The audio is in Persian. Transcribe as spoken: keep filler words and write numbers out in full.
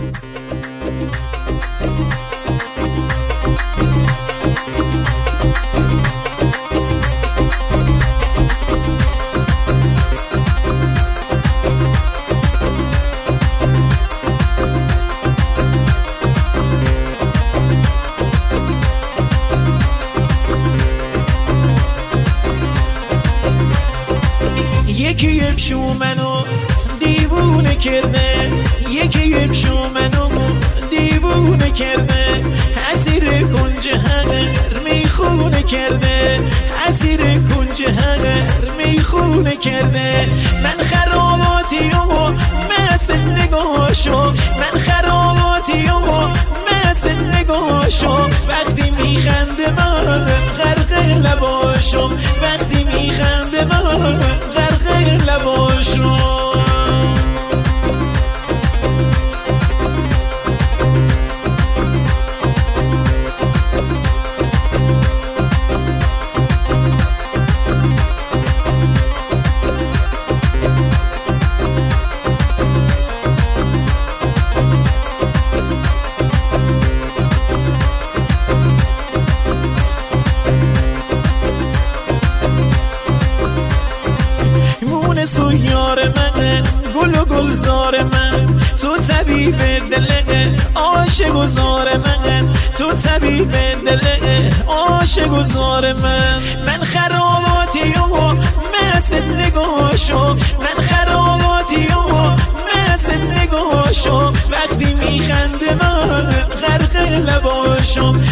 یکی یمشو منو دیوونه کرده، یکی یمشو منو دیوونه کرده، اسیر کنج هر میخونه کرده، اسیر کنج هر میخونه کرده. من خراباتی و مثل نگاهشو، من خراباتی و مثل نگاهشو، وقتی میخنده من غرق لباشم، وقتی میخنده من غرق لباشم. تو یار من، گل و گلزار من، تو طبیب دل عاشق و زار من، تو طبیب دل عاشق و زار من. من خراباتی و مثل نگاهشو، من خراباتی و مثل نگاهشو، وقتی میخنده من غرق لباشم،